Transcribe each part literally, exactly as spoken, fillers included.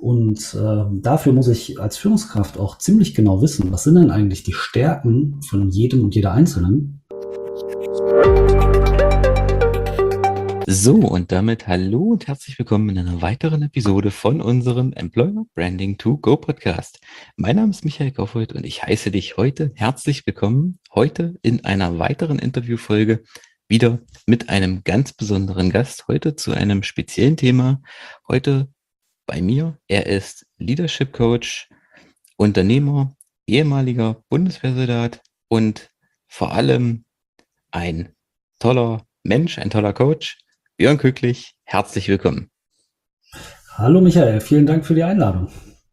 Und äh, dafür muss ich als Führungskraft auch ziemlich genau wissen, was sind denn eigentlich die Stärken von jedem und jeder Einzelnen. So, und damit hallo und herzlich willkommen in einer weiteren Episode von unserem Employer Branding to Go Podcast. Mein Name ist Michael Kaufhold und ich heiße dich heute herzlich willkommen, heute in einer weiteren Interviewfolge, wieder mit einem ganz besonderen Gast, heute zu einem speziellen Thema. Heute bei mir, er ist Leadership Coach, Unternehmer, ehemaliger Bundeswehrsoldat und vor allem ein toller Mensch, ein toller Coach. Björn Kücklich, herzlich willkommen. Hallo Michael, vielen Dank für die Einladung.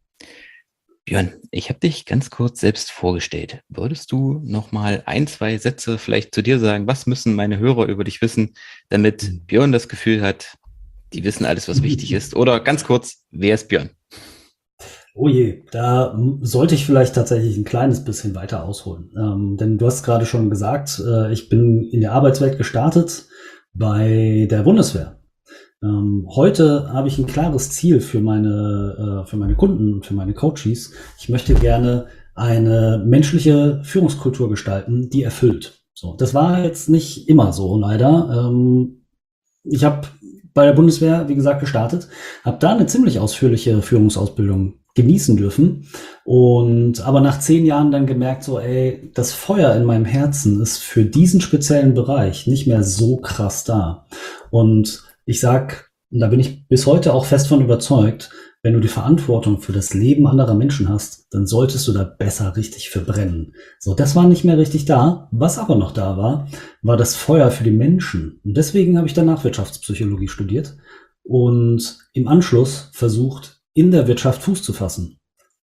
Björn, ich habe dich ganz kurz selbst vorgestellt. Würdest du noch mal ein, zwei Sätze vielleicht zu dir sagen? Was müssen meine Hörer über dich wissen, damit Björn das Gefühl hat, die wissen alles, was wichtig ist? Oder ganz kurz, wer ist Björn? Oh je, da sollte ich vielleicht tatsächlich ein kleines bisschen weiter ausholen. Ähm, denn du hast gerade schon gesagt, äh, ich bin in der Arbeitswelt gestartet bei der Bundeswehr. Ähm, heute habe ich ein klares Ziel für meine, äh, für meine Kunden und für meine Coaches. Ich möchte gerne eine menschliche Führungskultur gestalten, die erfüllt. So, das war jetzt nicht immer so, leider. Ähm, ich habe bei der Bundeswehr, wie gesagt, gestartet, habe da eine ziemlich ausführliche Führungsausbildung genießen dürfen und aber nach zehn Jahren dann gemerkt, so ey, das Feuer in meinem Herzen ist für diesen speziellen Bereich nicht mehr so krass da. Und ich sag, und da bin ich bis heute auch fest von überzeugt, wenn du die Verantwortung für das Leben anderer Menschen hast, dann solltest du da besser richtig für brennen. So, das war nicht mehr richtig da. Was aber noch da war, war das Feuer für die Menschen. Und deswegen habe ich danach Wirtschaftspsychologie studiert und im Anschluss versucht, in der Wirtschaft Fuß zu fassen.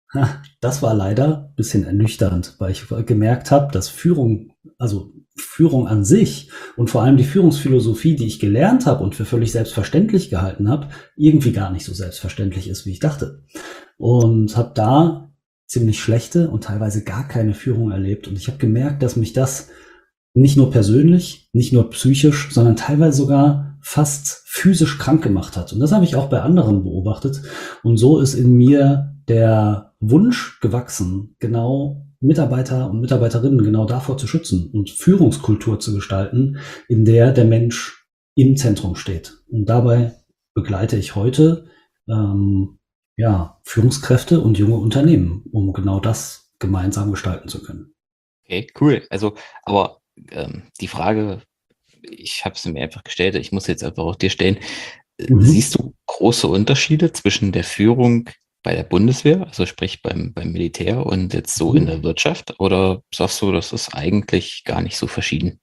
Das war leider ein bisschen ernüchternd, weil ich gemerkt habe, dass Führung, also Führung an sich und vor allem die Führungsphilosophie, die ich gelernt habe und für völlig selbstverständlich gehalten habe, irgendwie gar nicht so selbstverständlich ist, wie ich dachte. Und habe da ziemlich schlechte und teilweise gar keine Führung erlebt. Und ich habe gemerkt, dass mich das nicht nur persönlich, nicht nur psychisch, sondern teilweise sogar fast physisch krank gemacht hat. Und das habe ich auch bei anderen beobachtet. Und so ist in mir der Wunsch gewachsen, genau Mitarbeiter und Mitarbeiterinnen genau davor zu schützen und Führungskultur zu gestalten, in der der Mensch im Zentrum steht. Und dabei begleite ich heute ähm, ja, Führungskräfte und junge Unternehmen, um genau das gemeinsam gestalten zu können. Okay, cool. Also, aber ähm, die Frage, ich habe sie mir einfach gestellt, ich muss jetzt einfach auch dir stellen. Mhm. Siehst du große Unterschiede zwischen der Führung bei der Bundeswehr, also sprich beim, beim Militär und jetzt so mhm. in der Wirtschaft? Oder sagst du, das ist eigentlich gar nicht so verschieden?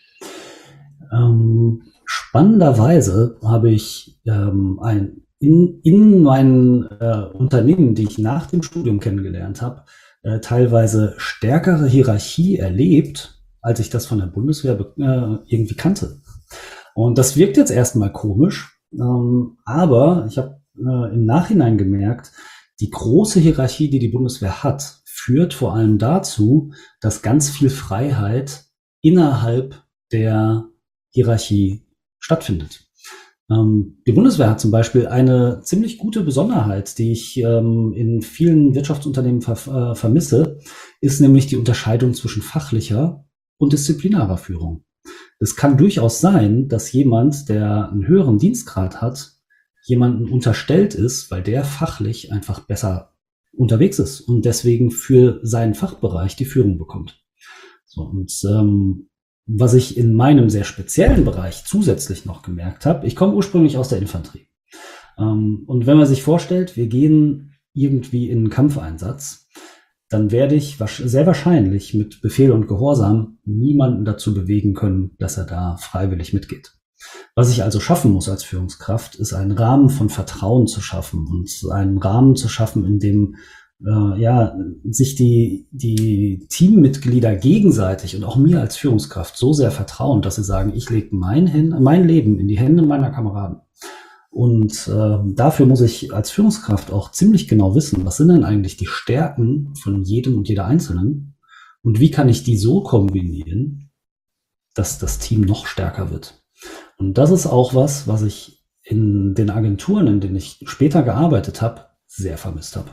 Ähm, spannenderweise habe ich ähm, ein, in, in meinen äh, Unternehmen, die ich nach dem Studium kennengelernt habe, äh, teilweise stärkere Hierarchie erlebt, als ich das von der Bundeswehr äh, irgendwie kannte. Und das wirkt jetzt erstmal komisch, ähm, aber ich habe äh, im Nachhinein gemerkt, die große Hierarchie, die die Bundeswehr hat, führt vor allem dazu, dass ganz viel Freiheit innerhalb der Hierarchie stattfindet. Ähm, die Bundeswehr hat zum Beispiel eine ziemlich gute Besonderheit, die ich ähm, in vielen Wirtschaftsunternehmen ver- äh, vermisse, ist nämlich die Unterscheidung zwischen fachlicher und disziplinarer Führung. Es kann durchaus sein, dass jemand, der einen höheren Dienstgrad hat, jemanden unterstellt ist, weil der fachlich einfach besser unterwegs ist und deswegen für seinen Fachbereich die Führung bekommt. So, und ähm, was ich in meinem sehr speziellen Bereich zusätzlich noch gemerkt habe, ich komme ursprünglich aus der Infanterie. Ähm, und wenn man sich vorstellt, wir gehen irgendwie in einen Kampfeinsatz, dann werde ich sehr wahrscheinlich mit Befehl und Gehorsam niemanden dazu bewegen können, dass er da freiwillig mitgeht. Was ich also schaffen muss als Führungskraft, ist einen Rahmen von Vertrauen zu schaffen und einen Rahmen zu schaffen, in dem äh, ja, sich die, die Teammitglieder gegenseitig und auch mir als Führungskraft so sehr vertrauen, dass sie sagen, ich lege mein, Händ- mein Leben in die Hände meiner Kameraden. Und äh, dafür muss ich als Führungskraft auch ziemlich genau wissen, was sind denn eigentlich die Stärken von jedem und jeder Einzelnen und wie kann ich die so kombinieren, dass das Team noch stärker wird. Und das ist auch was, was ich in den Agenturen, in denen ich später gearbeitet habe, sehr vermisst habe.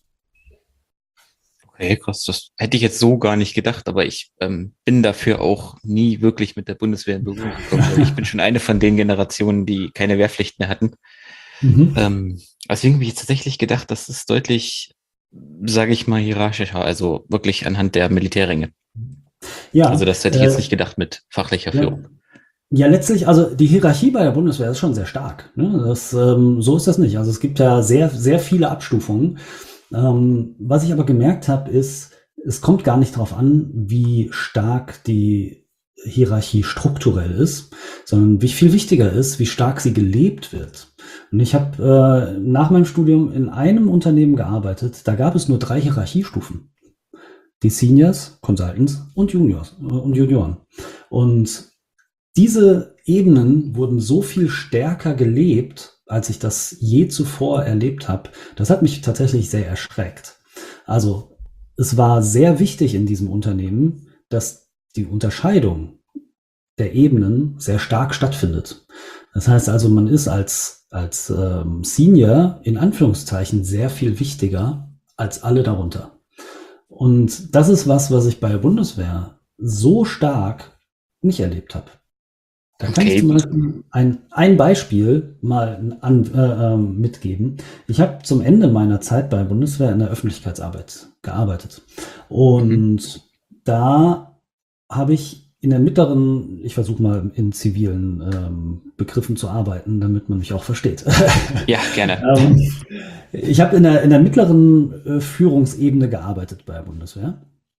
Okay, krass, das hätte ich jetzt so gar nicht gedacht, aber ich ähm, bin dafür auch nie wirklich mit der Bundeswehr in Berührung gekommen, weil ich bin schon eine von den Generationen, die keine Wehrpflicht mehr hatten. Mhm. Ähm, deswegen habe ich jetzt tatsächlich gedacht, das ist deutlich, sage ich mal, hierarchischer, also wirklich anhand der Militärränge. Also Ja, das hätte ich jetzt äh, nicht gedacht mit fachlicher ja, Führung. ja, letztlich, also die Hierarchie bei der Bundeswehr ist schon sehr stark. Ne? Das, ähm, so ist das nicht. Also es gibt ja sehr, sehr viele Abstufungen. Ähm, was ich aber gemerkt habe, ist, es kommt gar nicht darauf an, wie stark die Hierarchie strukturell ist, sondern wie viel wichtiger ist, wie stark sie gelebt wird. Und ich habe äh, nach meinem Studium in einem Unternehmen gearbeitet, da gab es nur drei Hierarchiestufen. Die Seniors, Consultants und Juniors äh, und Junioren. Und diese Ebenen wurden so viel stärker gelebt, als ich das je zuvor erlebt habe. Das hat mich tatsächlich sehr erschreckt. Also es war sehr wichtig in diesem Unternehmen, dass die Unterscheidung der Ebenen sehr stark stattfindet. Das heißt also, man ist als, als ähm, Senior in Anführungszeichen sehr viel wichtiger als alle darunter. Und das ist was, was ich bei der Bundeswehr so stark nicht erlebt habe. Da kann ich zum Okay, Beispiel ein, ein Beispiel mal an, äh, ähm, mitgeben. Ich habe zum Ende meiner Zeit bei der Bundeswehr in der Öffentlichkeitsarbeit gearbeitet. mhm. Und da habe ich in der mittleren, ich versuche mal in zivilen ähm, Begriffen zu arbeiten, damit man mich auch versteht. Ja, gerne. ähm, ich habe in der, in der mittleren äh, Führungsebene gearbeitet bei der Bundeswehr.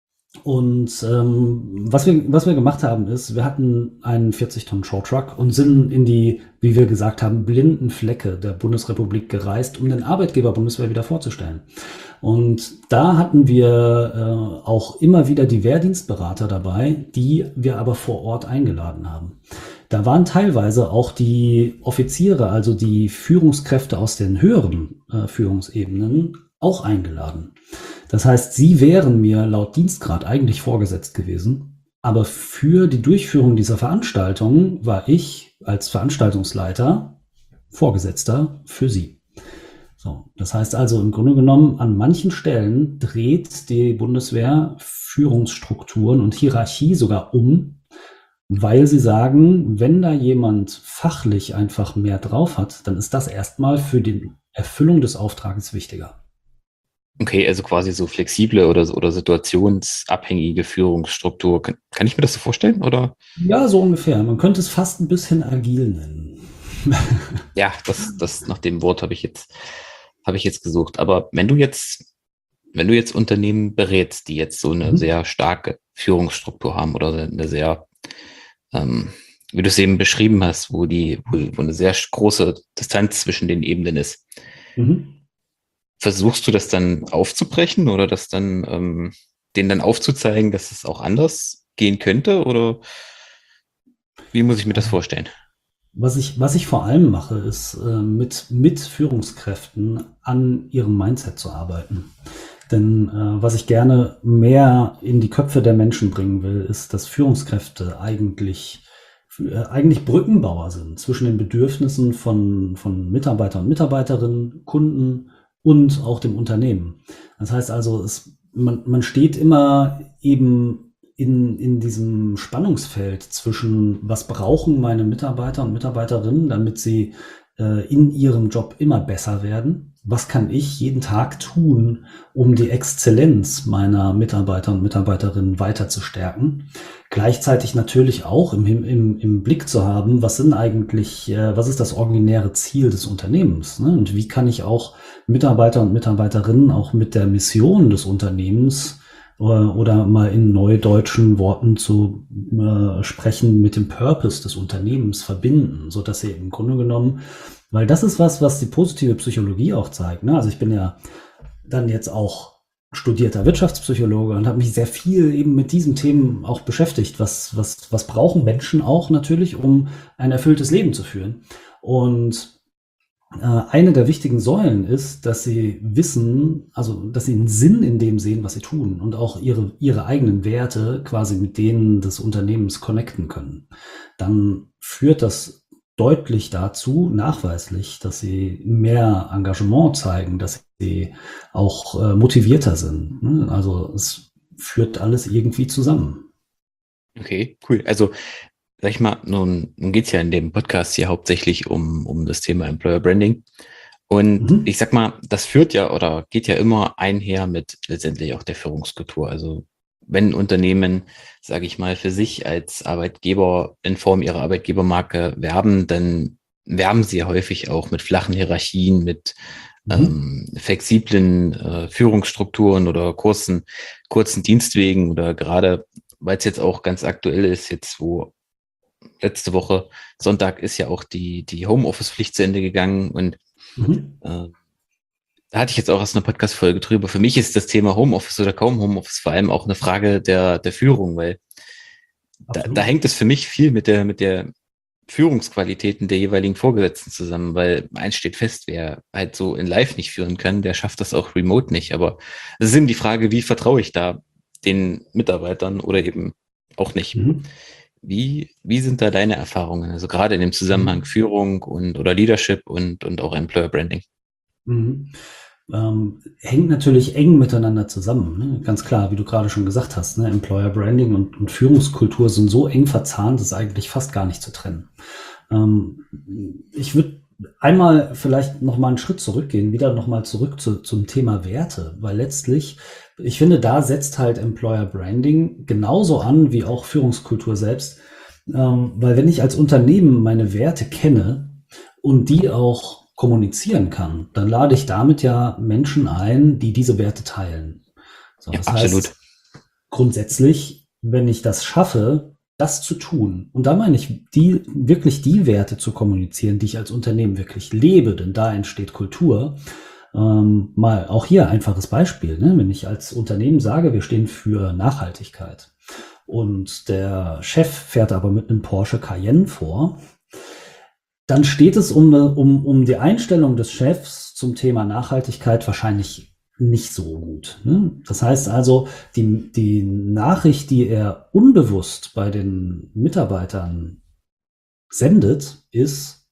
Und ähm, was wir, was wir gemacht haben, ist, wir hatten einen vierzig Tonnen Short Truck und sind in die, wie wir gesagt haben, blinden Flecke der Bundesrepublik gereist, um den Arbeitgeber Bundeswehr wieder vorzustellen. Und da hatten wir äh, auch immer wieder die Wehrdienstberater dabei, die wir aber vor Ort eingeladen haben. Da waren teilweise auch die Offiziere, also die Führungskräfte aus den höheren äh, Führungsebenen, auch eingeladen. Das heißt, sie wären mir laut Dienstgrad eigentlich vorgesetzt gewesen, aber für die Durchführung dieser Veranstaltung war ich als Veranstaltungsleiter Vorgesetzter für sie. So, das heißt also im Grunde genommen, an manchen Stellen dreht die Bundeswehr Führungsstrukturen und Hierarchie sogar um, weil sie sagen, wenn da jemand fachlich einfach mehr drauf hat, dann ist das erstmal für die Erfüllung des Auftrages wichtiger. Okay, also quasi so flexible oder, oder situationsabhängige Führungsstruktur. Kann, kann ich mir das so vorstellen? Oder? Ja, so ungefähr. Man könnte es fast ein bisschen agil nennen. Ja, das, das nach dem Wort habe ich jetzt, habe ich jetzt gesucht. Aber wenn du jetzt, wenn du jetzt Unternehmen berätst, die jetzt so eine Mhm. sehr starke Führungsstruktur haben oder eine sehr, ähm, wie du es eben beschrieben hast, wo die, wo, wo eine sehr große Distanz zwischen den Ebenen ist, Mhm. versuchst du das dann aufzubrechen oder das dann, ähm, denen dann aufzuzeigen, dass es auch anders gehen könnte? Oder wie muss ich mir das vorstellen? Was ich, was ich vor allem mache, ist äh, mit, mit Führungskräften an ihrem Mindset zu arbeiten. Denn äh, was ich gerne mehr in die Köpfe der Menschen bringen will, ist, dass Führungskräfte eigentlich, äh, eigentlich Brückenbauer sind zwischen den Bedürfnissen von, von Mitarbeitern und Mitarbeiterinnen, Kunden und auch dem Unternehmen. Das heißt also, es, man, man steht immer eben in, in diesem Spannungsfeld zwischen, was brauchen meine Mitarbeiter und Mitarbeiterinnen, damit sie äh, in ihrem Job immer besser werden? Was kann ich jeden Tag tun, um die Exzellenz meiner Mitarbeiter und Mitarbeiterinnen weiter zu stärken? Gleichzeitig natürlich auch im, im, im Blick zu haben, was sind eigentlich, äh, was ist das originäre Ziel des Unternehmens? Ne? Und wie kann ich auch Mitarbeiter und Mitarbeiterinnen auch mit der Mission des Unternehmens oder mal in neudeutschen Worten zu äh, sprechen, mit dem Purpose des Unternehmens verbinden, so dass sie im Grunde genommen, weil das ist was, was die positive Psychologie auch zeigt. Ne? Also ich bin ja dann jetzt auch studierter Wirtschaftspsychologe und habe mich sehr viel eben mit diesen Themen auch beschäftigt. Was, was, was brauchen Menschen auch natürlich, um ein erfülltes Leben zu führen? Und eine der wichtigen Säulen ist, dass sie wissen, also dass sie einen Sinn in dem sehen, was sie tun und auch ihre, ihre eigenen Werte quasi mit denen des Unternehmens connecten können. Dann führt das deutlich dazu, nachweislich, dass sie mehr Engagement zeigen, dass sie auch äh, motivierter sind. Ne? Also es führt alles irgendwie zusammen. Okay, cool. Also, sag ich mal, nun, nun geht's ja in dem Podcast hier hauptsächlich um, um das Thema Employer Branding. Und Mhm. ich sag mal, das führt ja oder geht ja immer einher mit letztendlich auch der Führungskultur. Also wenn Unternehmen, sage ich mal, für sich als Arbeitgeber in Form ihrer Arbeitgebermarke werben, dann werben sie ja häufig auch mit flachen Hierarchien, mit Mhm. ähm, flexiblen äh, Führungsstrukturen oder kurzen, kurzen Dienstwegen oder gerade, weil es jetzt auch ganz aktuell ist, jetzt wo letzte Woche Sonntag ist ja auch die, die Homeoffice-Pflicht zu Ende gegangen und Mhm. äh, da hatte ich jetzt auch erst eine Podcast-Folge drüber. Für mich ist das Thema Homeoffice oder kaum Homeoffice vor allem auch eine Frage der, der Führung, weil da, da Absolut. hängt es für mich viel mit der, mit der Führungsqualitäten der jeweiligen Vorgesetzten zusammen, weil eins steht fest, wer halt so in Live nicht führen kann, der schafft das auch remote nicht. Aber es ist eben die Frage, wie vertraue ich da den Mitarbeitern oder eben auch nicht. Mhm. Wie, wie sind da deine Erfahrungen? Also gerade in dem Zusammenhang Mhm. Führung und oder Leadership und, und auch Employer Branding. Mhm. Ähm, hängt natürlich eng miteinander zusammen. Ne? Ganz klar, wie du gerade schon gesagt hast, ne? Employer Branding und, und Führungskultur sind so eng verzahnt, das ist eigentlich fast gar nicht zu trennen. Ähm, ich würde einmal vielleicht noch mal einen Schritt zurückgehen, wieder noch mal zurück zu, zum Thema Werte, weil letztlich, ich finde, da setzt halt Employer Branding genauso an wie auch Führungskultur selbst, ähm, weil wenn ich als Unternehmen meine Werte kenne und die auch kommunizieren kann, dann lade ich damit ja Menschen ein, die diese Werte teilen. So, Ja, das absolut. heißt, grundsätzlich, wenn ich das schaffe, das zu tun, und da meine ich, die, wirklich die Werte zu kommunizieren, die ich als Unternehmen wirklich lebe, denn da entsteht Kultur. Ähm, mal auch hier einfaches Beispiel, ne? Wenn ich als Unternehmen sage, wir stehen für Nachhaltigkeit und der Chef fährt aber mit einem Porsche Cayenne vor, dann steht es um, um, um die Einstellung des Chefs zum Thema Nachhaltigkeit wahrscheinlich nicht so gut. Ne? Das heißt also, die, die Nachricht, die er unbewusst bei den Mitarbeitern sendet, ist,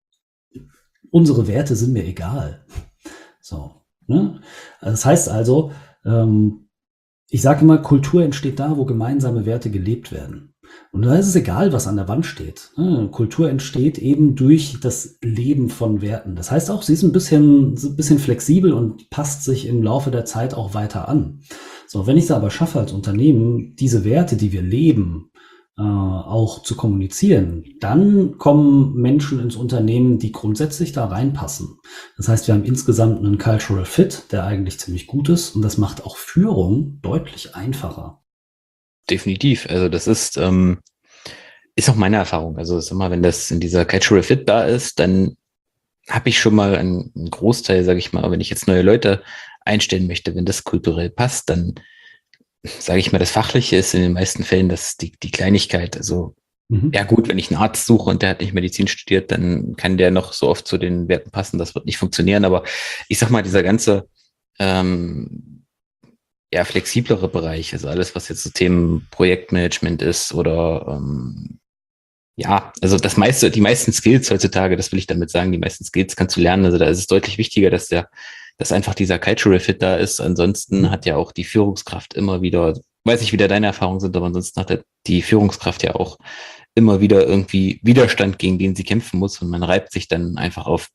unsere Werte sind mir egal. So. Ne? Das heißt also, ähm, ich sage immer, Kultur entsteht da, wo gemeinsame Werte gelebt werden. Und da ist es egal, was an der Wand steht. Kultur entsteht eben durch das Leben von Werten. Das heißt auch, sie ist ein bisschen, ein bisschen flexibel und passt sich im Laufe der Zeit auch weiter an. So, wenn ich es aber schaffe als Unternehmen, diese Werte, die wir leben, äh, auch zu kommunizieren, dann kommen Menschen ins Unternehmen, die grundsätzlich da reinpassen. Das heißt, wir haben insgesamt einen Cultural Fit, der eigentlich ziemlich gut ist, und das macht auch Führung deutlich einfacher. Definitiv. Also das ist, ähm, ist auch meine Erfahrung. Also sag mal, wenn das in dieser Cultural Fit da ist, dann habe ich schon mal einen, einen Großteil, sage ich mal, wenn ich jetzt neue Leute einstellen möchte, wenn das kulturell passt, dann sage ich mal, das Fachliche ist in den meisten Fällen das die, die Kleinigkeit. Also ja Mhm. gut, wenn ich einen Arzt suche und der hat nicht Medizin studiert, dann kann der noch so oft zu den Werten passen. Das wird nicht funktionieren. Aber ich sag mal, dieser ganze ähm, ja, flexiblere Bereich, also alles, was jetzt so Themen Projektmanagement ist oder ähm, ja, also das meiste, die meisten Skills heutzutage, das will ich damit sagen, die meisten Skills kannst du lernen. Also da ist es deutlich wichtiger, dass der, dass einfach dieser Cultural Fit da ist. Ansonsten Mhm. hat ja auch die Führungskraft immer wieder, weiß nicht, wie da deine Erfahrungen sind, aber ansonsten hat die Führungskraft ja auch immer wieder irgendwie Widerstand, gegen den sie kämpfen muss und man reibt sich dann einfach auf.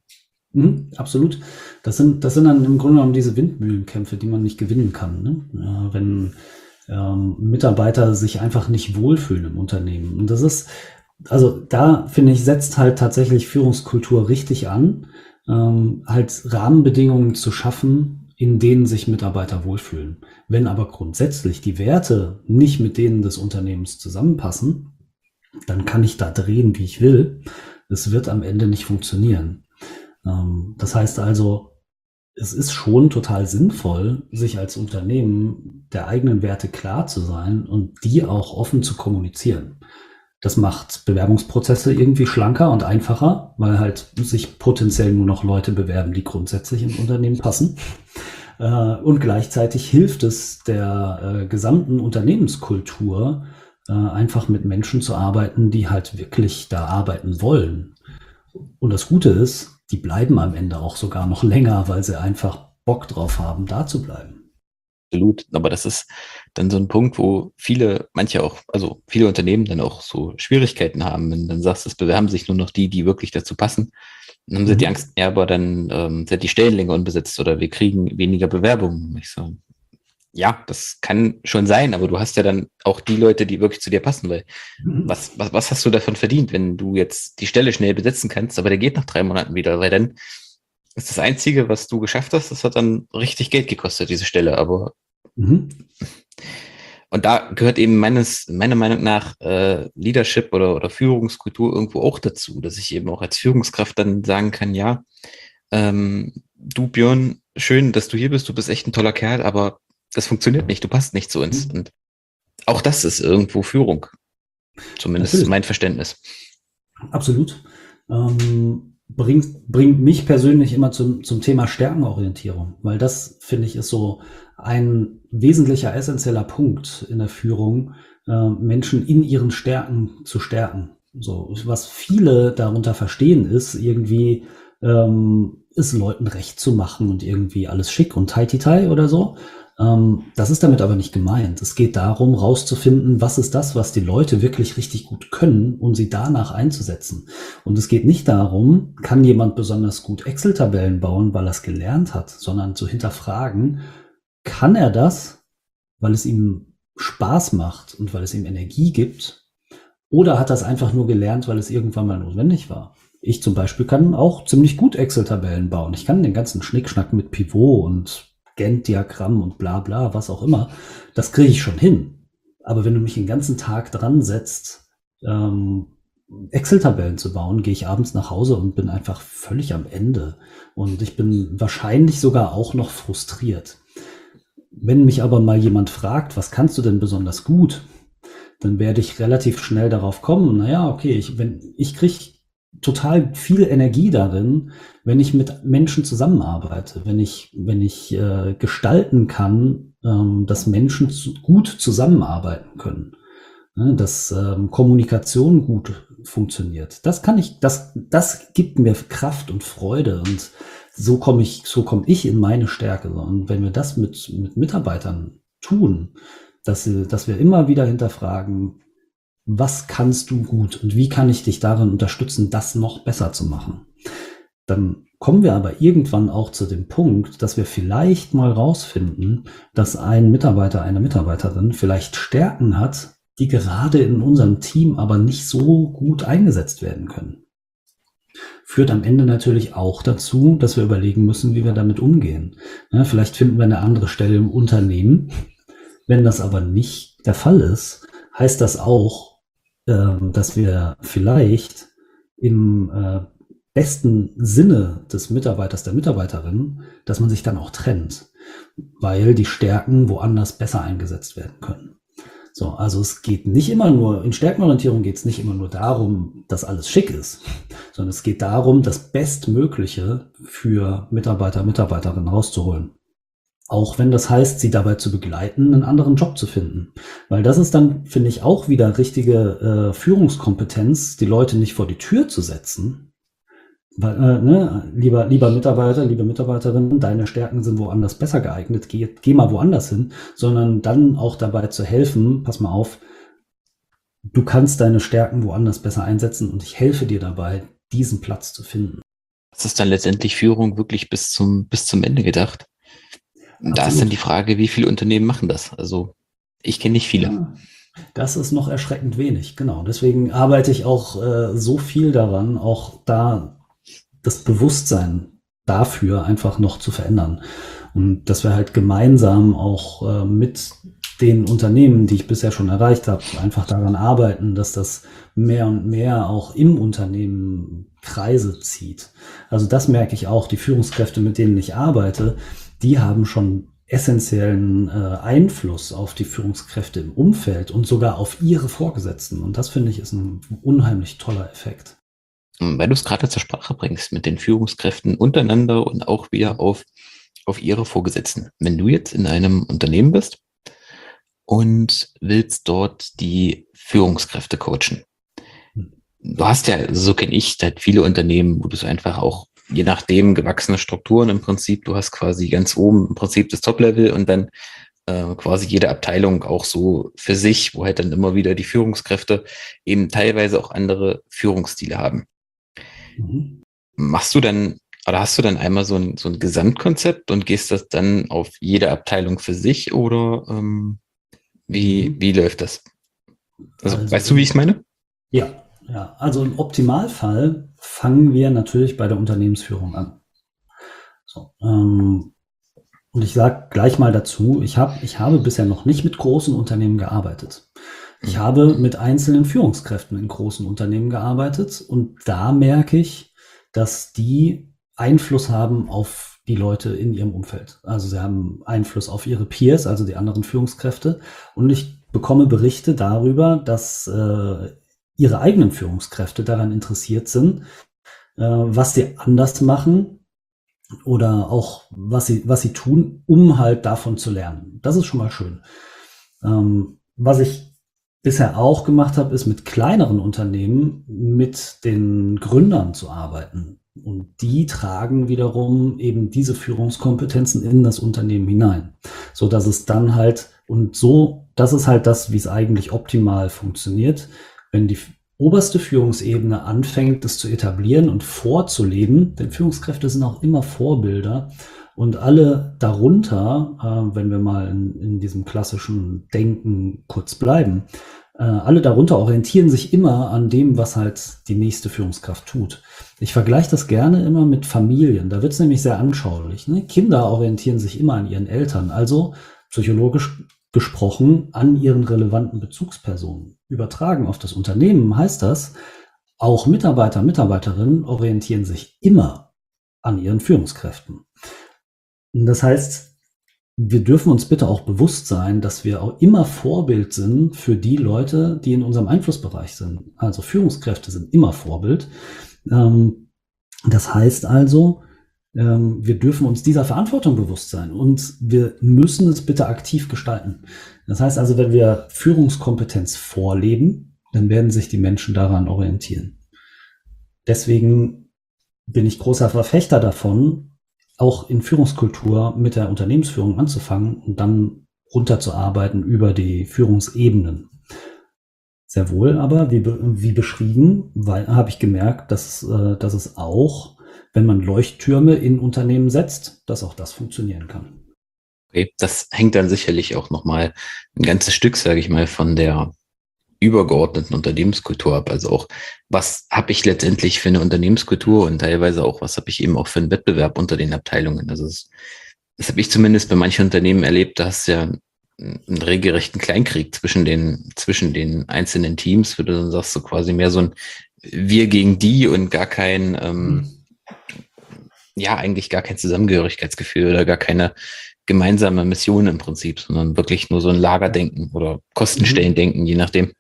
Mhm, absolut. Das sind, das sind dann im Grunde genommen diese Windmühlenkämpfe, die man nicht gewinnen kann, ne? Ja, wenn ähm, Mitarbeiter sich einfach nicht wohlfühlen im Unternehmen. Und das ist, also da finde ich, setzt halt tatsächlich Führungskultur richtig an, ähm, halt Rahmenbedingungen zu schaffen, in denen sich Mitarbeiter wohlfühlen. Wenn aber grundsätzlich die Werte nicht mit denen des Unternehmens zusammenpassen, dann kann ich da drehen, wie ich will. Es wird am Ende nicht funktionieren. Ähm, das heißt also, es ist schon total sinnvoll, sich als Unternehmen der eigenen Werte klar zu sein und die auch offen zu kommunizieren. Das macht Bewerbungsprozesse irgendwie schlanker und einfacher, weil halt sich potenziell nur noch Leute bewerben, die grundsätzlich ins Unternehmen passen. Äh, und gleichzeitig hilft es der äh, gesamten Unternehmenskultur, äh, einfach mit Menschen zu arbeiten, die halt wirklich da arbeiten wollen. Und das Gute ist, die bleiben am Ende auch sogar noch länger, weil sie einfach Bock drauf haben, da zu bleiben. Absolut. Aber das ist dann so ein Punkt, wo viele, manche auch, also viele Unternehmen dann auch so Schwierigkeiten haben. Wenn du dann sagst, es bewerben sich nur noch die, die wirklich dazu passen. Dann haben sie die Mhm. Angst, ja, aber dann ähm, sind die Stellen länger unbesetzt oder wir kriegen weniger Bewerbungen. Ich so, ja, das kann schon sein, aber du hast ja dann auch die Leute, die wirklich zu dir passen, weil was, was, was hast du davon verdient, wenn du jetzt die Stelle schnell besetzen kannst, aber der geht nach drei Monaten wieder, weil dann ist das Einzige, was du geschafft hast, das hat dann richtig Geld gekostet, diese Stelle, aber Mhm. und da gehört eben meines, meiner Meinung nach äh, Leadership oder, oder Führungskultur irgendwo auch dazu, dass ich eben auch als Führungskraft dann sagen kann, ja, ähm, du Björn, schön, dass du hier bist, du bist echt ein toller Kerl, aber das funktioniert nicht, du passt nicht zu uns. Und auch das ist irgendwo Führung, zumindest Natürlich. mein Verständnis. Absolut. Ähm, bringt, bringt mich persönlich immer zum, zum Thema Stärkenorientierung, weil das, finde ich, ist so ein wesentlicher, essentieller Punkt in der Führung, äh, Menschen in ihren Stärken zu stärken. So, was viele darunter verstehen, ist irgendwie, ähm, es Leuten recht zu machen und irgendwie alles schick und tai-ti-tai oder so. Ähm, das ist damit aber nicht gemeint. Es geht darum, rauszufinden, was ist das, was die Leute wirklich richtig gut können und sie danach einzusetzen. Und es geht nicht darum, kann jemand besonders gut Excel-Tabellen bauen, weil er es gelernt hat, sondern zu hinterfragen, kann er das, weil es ihm Spaß macht und weil es ihm Energie gibt, oder hat er es einfach nur gelernt, weil es irgendwann mal notwendig war? Ich zum Beispiel kann auch ziemlich gut Excel-Tabellen bauen. Ich kann den ganzen Schnickschnack mit Pivot und Gantt-Diagramm und bla bla, was auch immer, das kriege ich schon hin. Aber wenn du mich den ganzen Tag dran setzt, ähm, Excel-Tabellen zu bauen, gehe ich abends nach Hause und bin einfach völlig am Ende. Und ich bin wahrscheinlich sogar auch noch frustriert. Wenn mich aber mal jemand fragt, was kannst du denn besonders gut, dann werde ich relativ schnell darauf kommen, naja, okay, ich, wenn, ich kriege total viel Energie darin, wenn ich mit Menschen zusammenarbeite, wenn ich, wenn ich äh, gestalten kann, ähm, dass Menschen zu, gut zusammenarbeiten können, ne, dass ähm, Kommunikation gut funktioniert. Das kann ich, das, das gibt mir Kraft und Freude und so komme ich, so komme ich in meine Stärke. Und wenn wir das mit, mit Mitarbeitern tun, dass, sie, dass wir immer wieder hinterfragen, was kannst du gut und wie kann ich dich darin unterstützen, das noch besser zu machen. Dann kommen wir aber irgendwann auch zu dem Punkt, dass wir vielleicht mal rausfinden, dass ein Mitarbeiter, eine Mitarbeiterin vielleicht Stärken hat, die gerade in unserem Team aber nicht so gut eingesetzt werden können. Führt am Ende natürlich auch dazu, dass wir überlegen müssen, wie wir damit umgehen. Ja, vielleicht finden wir eine andere Stelle im Unternehmen. Wenn das aber nicht der Fall ist, heißt das auch, ähm, dass wir vielleicht im äh, besten Sinne des Mitarbeiters, der Mitarbeiterin, dass man sich dann auch trennt, weil die Stärken woanders besser eingesetzt werden können. So, also es geht nicht immer nur, in Stärkenorientierung geht es nicht immer nur darum, dass alles schick ist, sondern es geht darum, das Bestmögliche für Mitarbeiter, Mitarbeiterinnen rauszuholen. Auch wenn das heißt, sie dabei zu begleiten, einen anderen Job zu finden. Weil das ist dann, finde ich, auch wieder richtige äh, Führungskompetenz, die Leute nicht vor die Tür zu setzen. Weil, äh, ne, lieber, lieber Mitarbeiter, liebe Mitarbeiterin, deine Stärken sind woanders besser geeignet, geh, geh mal woanders hin, sondern dann auch dabei zu helfen, pass mal auf, du kannst deine Stärken woanders besser einsetzen und ich helfe dir dabei, diesen Platz zu finden. Das ist dann letztendlich Führung wirklich bis zum, bis zum Ende gedacht. Da Absolut. ist dann die Frage, wie viele Unternehmen machen das? Also ich kenne nicht viele. Ja, das ist noch erschreckend wenig, genau. Deswegen arbeite ich auch äh, so viel daran, auch da das Bewusstsein dafür einfach noch zu verändern. Und dass wir halt gemeinsam auch äh, mit den Unternehmen, die ich bisher schon erreicht habe, einfach daran arbeiten, dass das mehr und mehr auch im Unternehmen Kreise zieht. Also das merke ich auch, die Führungskräfte, mit denen ich arbeite, die haben schon essentiellen äh, Einfluss auf die Führungskräfte im Umfeld und sogar auf ihre Vorgesetzten. Und das finde ich ist ein unheimlich toller Effekt. Weil du es gerade zur Sprache bringst mit den Führungskräften untereinander und auch wieder auf, auf ihre Vorgesetzten. Wenn du jetzt in einem Unternehmen bist und willst dort die Führungskräfte coachen. Du hast ja, so kenne ich, halt viele Unternehmen, wo du so einfach auch, je nachdem, gewachsene Strukturen im Prinzip, du hast quasi ganz oben im Prinzip das Top-Level und dann äh, quasi jede Abteilung auch so für sich, wo halt dann immer wieder die Führungskräfte eben teilweise auch andere Führungsstile haben. Mhm. Machst du dann, oder hast du dann einmal so ein, so ein Gesamtkonzept und gehst das dann auf jede Abteilung für sich oder ähm, wie, wie läuft das? Also, also weißt du, wie ich es meine? Ja. Ja, also im Optimalfall fangen wir natürlich bei der Unternehmensführung an. So, ähm, und ich sage gleich mal dazu, ich, hab, ich habe bisher noch nicht mit großen Unternehmen gearbeitet. Ich habe mit einzelnen Führungskräften in großen Unternehmen gearbeitet und da merke ich, dass die Einfluss haben auf die Leute in ihrem Umfeld. Also sie haben Einfluss auf ihre Peers, also die anderen Führungskräfte. Und ich bekomme Berichte darüber, dass äh, ihre eigenen Führungskräfte daran interessiert sind, äh, was sie anders machen oder auch was sie, was sie tun, um halt davon zu lernen. Das ist schon mal schön. Ähm, was ich bisher auch gemacht habe, ist mit kleineren Unternehmen mit den Gründern zu arbeiten. Und die tragen wiederum eben diese Führungskompetenzen in das Unternehmen hinein, so dass es dann halt, und so, das ist halt das, wie es eigentlich optimal funktioniert, wenn die oberste Führungsebene anfängt, das zu etablieren und vorzuleben, denn Führungskräfte sind auch immer Vorbilder und alle darunter, äh, wenn wir mal in, in diesem klassischen Denken kurz bleiben, äh, alle darunter orientieren sich immer an dem, was halt die nächste Führungskraft tut. Ich vergleiche das gerne immer mit Familien, da wird es nämlich sehr anschaulich. Ne? Kinder orientieren sich immer an ihren Eltern, also psychologisch gesprochen an ihren relevanten Bezugspersonen. Übertragen auf das Unternehmen heißt das, auch Mitarbeiter, Mitarbeiterinnen orientieren sich immer an ihren Führungskräften. Das heißt, wir dürfen uns bitte auch bewusst sein, dass wir auch immer Vorbild sind für die Leute, die in unserem Einflussbereich sind. Also Führungskräfte sind immer Vorbild. Das heißt also, wir dürfen uns dieser Verantwortung bewusst sein und wir müssen es bitte aktiv gestalten. Das heißt also, wenn wir Führungskompetenz vorleben, dann werden sich die Menschen daran orientieren. Deswegen bin ich großer Verfechter davon, auch in Führungskultur mit der Unternehmensführung anzufangen und dann runterzuarbeiten über die Führungsebenen. Sehr wohl, aber wie, wie beschrieben, weil habe ich gemerkt, dass, dass es auch, wenn man Leuchttürme in Unternehmen setzt, dass auch das funktionieren kann. Okay, das hängt dann sicherlich auch nochmal ein ganzes Stück, sage ich mal, von der übergeordneten Unternehmenskultur ab. Also auch, was habe ich letztendlich für eine Unternehmenskultur und teilweise auch, was habe ich eben auch für einen Wettbewerb unter den Abteilungen. Also das, das habe ich zumindest bei manchen Unternehmen erlebt, da hast du ja einen regelrechten Kleinkrieg zwischen den, zwischen den einzelnen Teams, wo du dann sagst, so quasi mehr so ein Wir gegen die und gar kein, ähm, ja, eigentlich gar kein Zusammengehörigkeitsgefühl oder gar keine gemeinsame Mission im Prinzip, sondern wirklich nur so ein Lagerdenken oder Kostenstellendenken, je nachdem.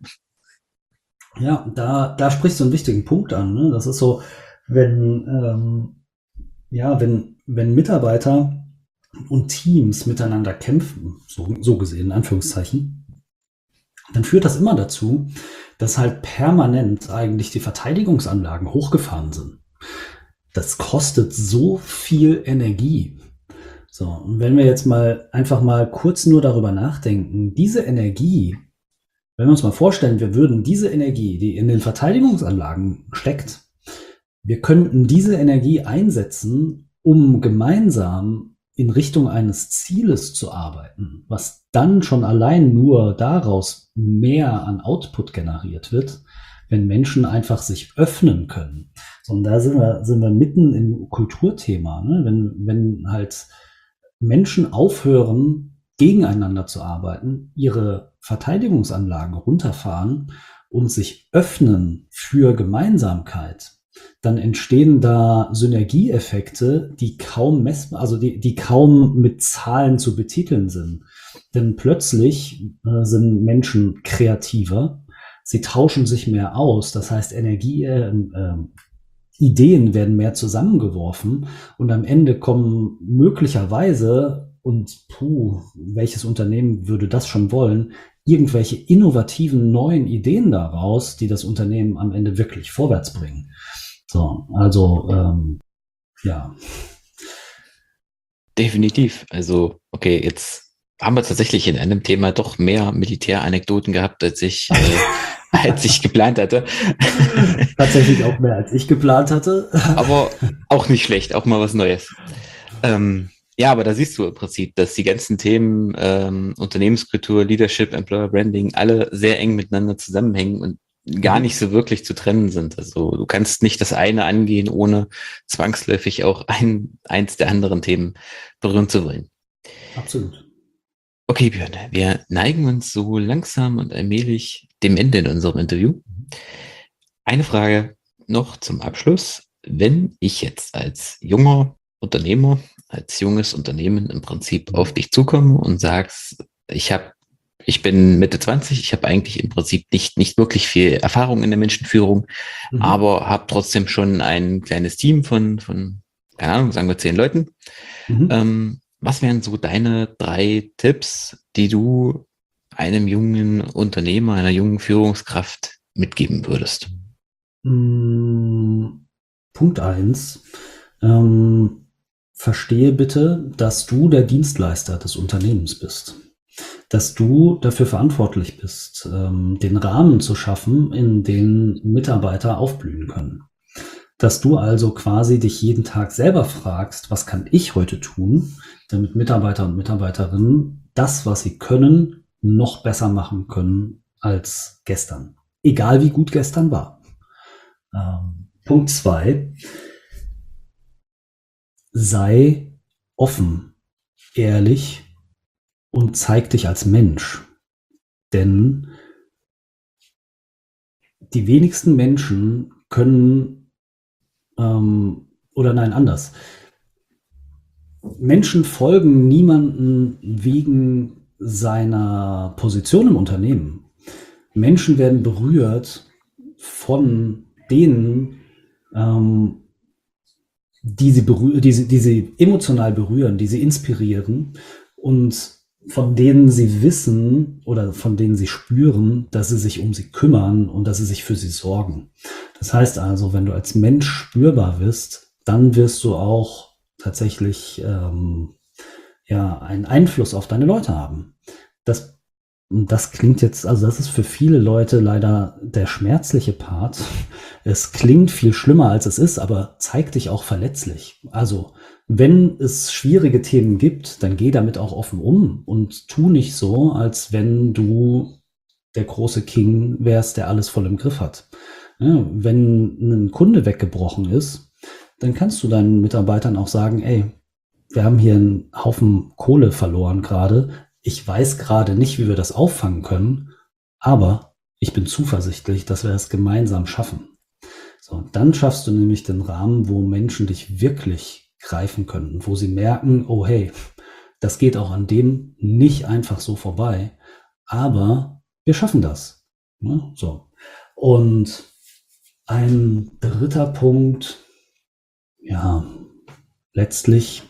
Ja, da, da sprichst du einen wichtigen Punkt an. Ne? Das ist so, wenn, ähm, ja, wenn, wenn Mitarbeiter und Teams miteinander kämpfen, so, so gesehen, in Anführungszeichen, dann führt das immer dazu, dass halt permanent eigentlich die Verteidigungsanlagen hochgefahren sind. Das kostet so viel Energie. So, und wenn wir jetzt mal einfach mal kurz nur darüber nachdenken, diese Energie, wenn wir uns mal vorstellen, wir würden diese Energie, die in den Verteidigungsanlagen steckt, wir könnten diese Energie einsetzen, um gemeinsam in Richtung eines Zieles zu arbeiten, was dann schon allein nur daraus mehr an Output generiert wird, wenn Menschen einfach sich öffnen können. So, und da sind wir, sind wir mitten im Kulturthema, ne? Wenn, wenn halt Menschen aufhören, gegeneinander zu arbeiten, ihre Verteidigungsanlagen runterfahren und sich öffnen für Gemeinsamkeit, dann entstehen da Synergieeffekte, die kaum messbar, also die, die kaum mit Zahlen zu betiteln sind. Denn plötzlich äh, sind Menschen kreativer, sie tauschen sich mehr aus, das heißt Energie, äh, äh, Ideen werden mehr zusammengeworfen und am Ende kommen möglicherweise und puh, welches Unternehmen würde das schon wollen, irgendwelche innovativen neuen Ideen daraus, die das Unternehmen am Ende wirklich vorwärts bringen. So, also ähm, ja. Definitiv. Also, okay, jetzt haben wir tatsächlich in einem Thema doch mehr Militäranekdoten gehabt, als ich, äh, als ich geplant hatte. Tatsächlich auch mehr, als ich geplant hatte. Aber auch nicht schlecht, auch mal was Neues. Ähm, ja, aber da siehst du im Prinzip, dass die ganzen Themen ähm, Unternehmenskultur, Leadership, Employer Branding alle sehr eng miteinander zusammenhängen und gar nicht so wirklich zu trennen sind. Also du kannst nicht das eine angehen, ohne zwangsläufig auch ein, eins der anderen Themen berühren zu wollen. Absolut. Okay, Björn, wir neigen uns so langsam und allmählich dem Ende in unserem Interview. Eine Frage noch zum Abschluss. Wenn ich jetzt als junger Unternehmer, als junges Unternehmen im Prinzip auf dich zukomme und sagst, ich habe, ich bin Mitte zwanzig, ich habe eigentlich im Prinzip nicht, nicht wirklich viel Erfahrung in der Menschenführung, mhm. aber habe trotzdem schon ein kleines Team von, von, keine Ahnung, sagen wir zehn Leuten. Mhm. Ähm, was wären so deine drei Tipps, die du einem jungen Unternehmer, einer jungen Führungskraft mitgeben würdest? Punkt eins. Ähm, verstehe bitte, dass du der Dienstleister des Unternehmens bist. Dass du dafür verantwortlich bist, ähm, den Rahmen zu schaffen, in dem Mitarbeiter aufblühen können. Dass du also quasi dich jeden Tag selber fragst, was kann ich heute tun, damit Mitarbeiter und Mitarbeiterinnen das, was sie können, noch besser machen können als gestern. Egal wie gut gestern war. Ähm, Punkt zwei. Sei offen, ehrlich und zeig dich als Mensch. Denn die wenigsten Menschen können, ähm, oder nein, anders. Menschen folgen niemanden wegen seiner Position im Unternehmen. Menschen werden berührt von denen, ähm, die sie, berühren, die, sie, die sie emotional berühren, die sie inspirieren und von denen sie wissen oder von denen sie spüren, dass sie sich um sie kümmern und dass sie sich für sie sorgen. Das heißt also, wenn du als Mensch spürbar bist, dann wirst du auch tatsächlich ähm, ja, einen Einfluss auf deine Leute haben. Das Das klingt jetzt, also das ist für viele Leute leider der schmerzliche Part. Es klingt viel schlimmer, als es ist, aber zeig dich auch verletzlich. Also, wenn es schwierige Themen gibt, dann geh damit auch offen um und tu nicht so, als wenn du der große King wärst, der alles voll im Griff hat. Ja, wenn ein Kunde weggebrochen ist, dann kannst du deinen Mitarbeitern auch sagen, ey, wir haben hier einen Haufen Kohle verloren gerade. Ich weiß gerade nicht, wie wir das auffangen können, aber ich bin zuversichtlich, dass wir es gemeinsam schaffen. So, dann schaffst du nämlich den Rahmen, wo Menschen dich wirklich greifen können, wo sie merken, oh hey, das geht auch an dem nicht einfach so vorbei, aber wir schaffen das. Ja, so. Und ein dritter Punkt, ja, letztlich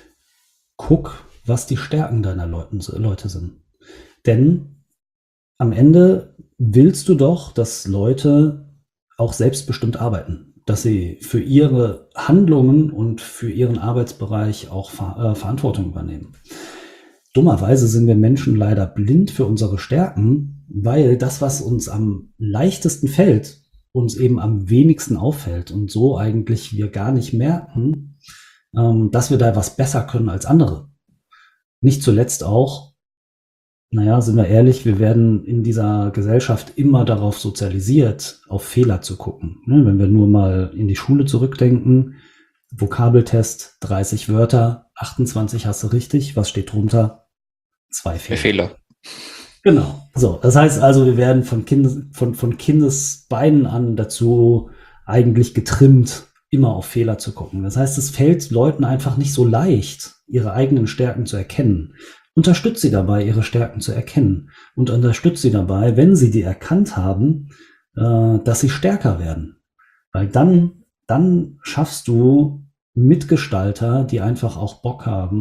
guck, was die Stärken deiner Leuten, Leute sind. Denn am Ende willst du doch, dass Leute auch selbstbestimmt arbeiten, dass sie für ihre Handlungen und für ihren Arbeitsbereich auch Ver- äh, Verantwortung übernehmen. Dummerweise sind wir Menschen leider blind für unsere Stärken, weil das, was uns am leichtesten fällt, uns eben am wenigsten auffällt und so eigentlich wir gar nicht merken, ähm, dass wir da was besser können als andere. Nicht zuletzt auch, naja, sind wir ehrlich, wir werden in dieser Gesellschaft immer darauf sozialisiert, auf Fehler zu gucken. Ne, wenn wir nur mal in die Schule zurückdenken, Vokabeltest, dreißig Wörter, achtundzwanzig hast du richtig, was steht drunter? Zwei Fehler. Fehler. Genau. So, das heißt also, wir werden von, Kindes, von, von Kindesbeinen an dazu eigentlich getrimmt, immer auf Fehler zu gucken. Das heißt, es fällt Leuten einfach nicht so leicht, ihre eigenen Stärken zu erkennen. Unterstützt sie dabei, ihre Stärken zu erkennen. Und unterstützt sie dabei, wenn sie die erkannt haben, äh, dass sie stärker werden. Weil dann, dann schaffst du Mitgestalter, die einfach auch Bock haben,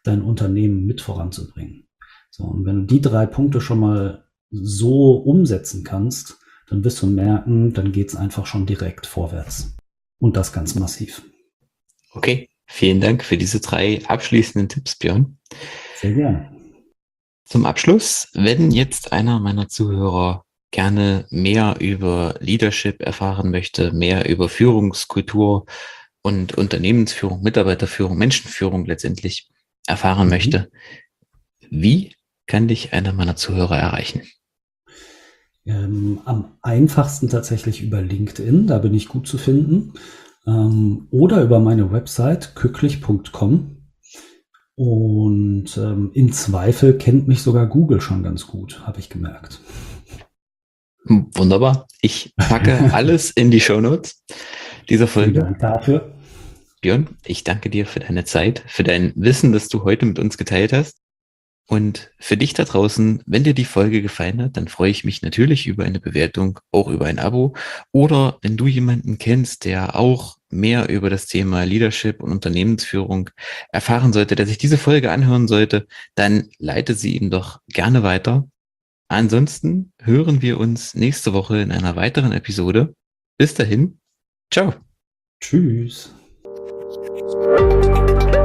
dein Unternehmen mit voranzubringen. So, und wenn du die drei Punkte schon mal so umsetzen kannst, dann wirst du merken, dann geht's einfach schon direkt vorwärts. Und das ganz massiv. Okay, vielen Dank für diese drei abschließenden Tipps, Björn. Sehr gerne. Zum Abschluss, wenn jetzt einer meiner Zuhörer gerne mehr über Leadership erfahren möchte, mehr über Führungskultur und Unternehmensführung, Mitarbeiterführung, Menschenführung letztendlich erfahren Mhm. möchte, wie kann dich einer meiner Zuhörer erreichen? Ähm, am einfachsten tatsächlich über LinkedIn, da bin ich gut zu finden. Ähm, oder über meine Website kücklich punkt com. Und ähm, im Zweifel kennt mich sogar Google schon ganz gut, habe ich gemerkt. Wunderbar. Ich packe alles in die Shownotes dieser Folge. Vielen Dank dafür. Björn, ich danke dir für deine Zeit, für dein Wissen, das du heute mit uns geteilt hast. Und für dich da draußen, wenn dir die Folge gefallen hat, dann freue ich mich natürlich über eine Bewertung, auch über ein Abo. Oder wenn du jemanden kennst, der auch mehr über das Thema Leadership und Unternehmensführung erfahren sollte, der sich diese Folge anhören sollte, dann leite sie ihm doch gerne weiter. Ansonsten hören wir uns nächste Woche in einer weiteren Episode. Bis dahin, ciao. Tschüss.